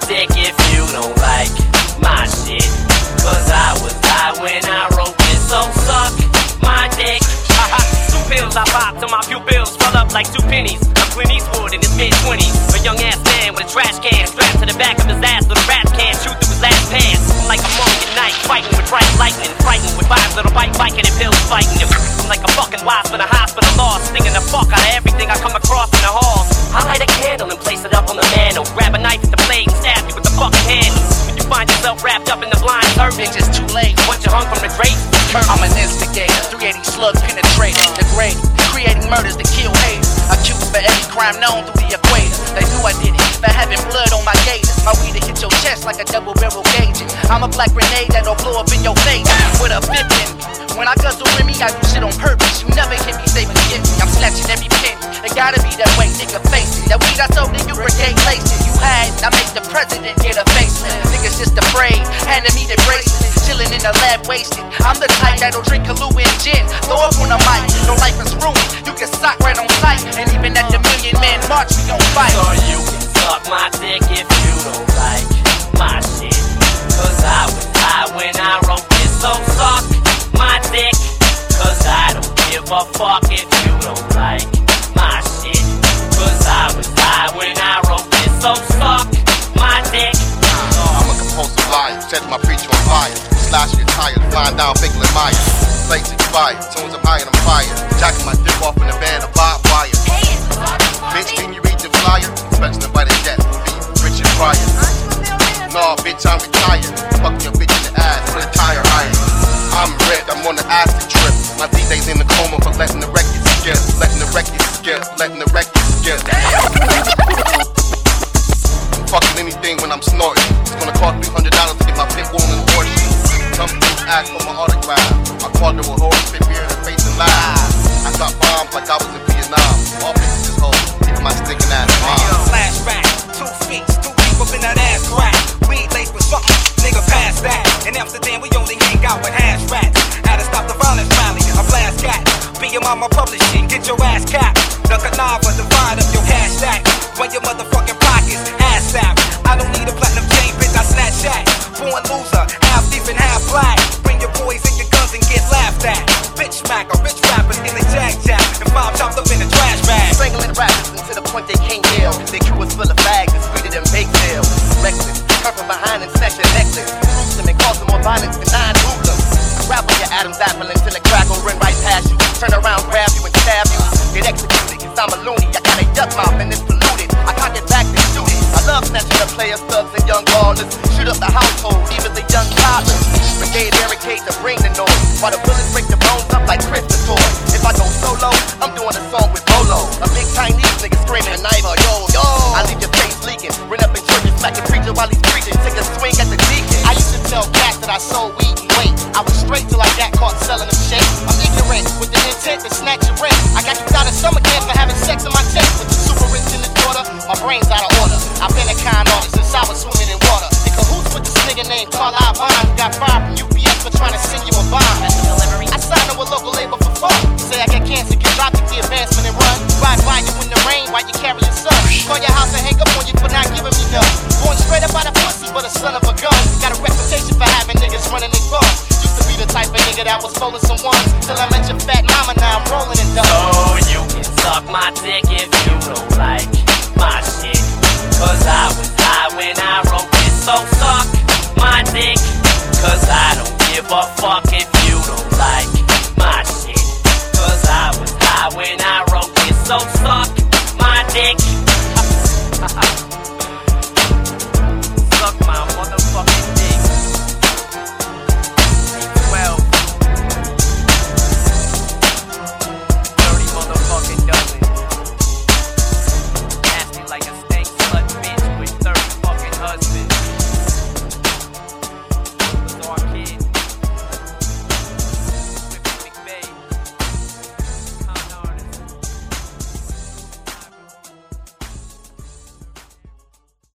dick if you don't like my shit. Cause I was high when I wrote this, so suck my dick. 2 pills I popped till my pupils swell up like 2 pennies. I'm Clint Eastwood in his mid-20s. A young ass man with a trash can strapped to the back of his ass so the rats can't shoot through his last pants. I'm like a monk at night, fighting with bright lightning, frightened with 5 little white biking and pills fighting him. I'm like a fucking wasp in a hospital lost, stinging the fuck out of everything I come across in the halls. I light a candle and place it up on the mantle, grab a knife at the blade and stab you with the fucking handle. When you find yourself wrapped up in the blind turban, it's too late. Once you hung from the grave, I'm an instigator, 380 slug penetrator, degrader, creating murders to kill haters, accused for every crime known through the equator. They knew I did it, for having blood on my gators. My weed to hit your chest like a double barrel gauge. I'm a black grenade that'll blow up in your face with a bip in me. When I guzzle in me, I do shit on purpose. You never hear me say forgive me. I'm snatching every penny. It gotta be that way, nigga, face it. That weed I sold to you, brigade laces. You had, I make the president get a facelift. Niggas just afraid, handing me the bracelet. Chilling in the lab, wasted. I'm the type that'll drink Kahlua and gin. Throw up on the mic, no life is ruined. You can sock right on sight. And even at the Million Man March, we gon' fight. So you can suck my dick if you don't like my shit. Cause I was high when I wrote this, so suck my dick. Cause I don't give a fuck if you don't like my shit. Cause I was high when I wrote this, so suck my dick. I'm a compulsive liar, set my preacher on fire. Slash your tire, flying down Bickle and Meyer. Plates expired, tunes I'm high and I'm fired. Jacking my dick off in the band of barbed wire. Bitch, can you read the flyer? Special invited jet, be Richard Pryor. Nah, bitch, I'm retired. Fuck your bitch in the ass with a tire iron. I'm red, I'm on the acid trip. My D-Day's in the coma for letting the record skip. Letting the record skip, letting the record skip. I'm fucking anything when I'm snorting. It's gonna cost $300 to get my pit bull in the horse. Some dudes ask for my autograph. I called her a whore, spit beer in her face and laugh. I dropped bombs like I was in Vietnam. All bitches is hoes, even my stinking ass mom. Flashback, 2 feet, 2 deep up in that ass crack. Weed laced with something, nigga pass that. In Amsterdam we only hang out with hash rats. Had to stop the violence rally, I blast cats. Be your mama publishing, get your ass capped. The Canava, divide up your cash stack. Run your motherfucking pockets, ass sap. I don't need a platinum chain, bitch, I snatch that. Born loser, half thief and half black. Bring your boys and your guns and get laughed at. Bitch smacker, bitch rappers in the jack, and 5 chopped up in the trash bag. Strangling rappers until the point they can't yell. Their crew is full of bags and sweeter than baked tails. Reckless, come from behind and snatch your necklace. Cruise them and cause them more violence than 9 hoodlums. Rap on your Adam's apple until the crack will run right past you. Turn around, grab you and stab you. Get executed, cause I'm a loony. I got a duck mouth and it's polluted. I cock it back and shoot it. I love snatching the players, thugs, and young ballers. Shoot up the household, even the young toddlers. Brigade barricade to bring the noise. While the bullets break the bones up like Christmas toys. If I go solo, I'm doing a song with Bolo. A big Chinese nigga screaming, knife, yo, yo. I leave your face leaking. Run up in church and smack a preacher while he's preaching. Take a swing at the deacon. I used to tell cats that I sold weed and weight. I was straight till I got caught selling them shit. I'm ignorant with the intent to snatch your rent. I got you out of summer camp for having sex in my tent. With the super rinse in the water, my brain's out of order. I've been a con artist since I was swimming in water. In cahoots with this nigga named Carl Ivon, who got fired from UPS for trying to send you a bomb. I signed him with local labor for fun. Say I got cancer, get dropped at the advancement and run. Ride by you in the rain while you carry your son. Call your house and hang up on you for not giving me none. Born straight up out of pussy, but a son of a gun. Got a reputation for having niggas running their bums. Used to be the type of nigga that was rolling some ones. Till I met your fat mama, now I'm rolling and done. So you can suck my dick if you don't like my shit. Cause I was high when I wrote this, so suck my dick. Cause I don't give a fuck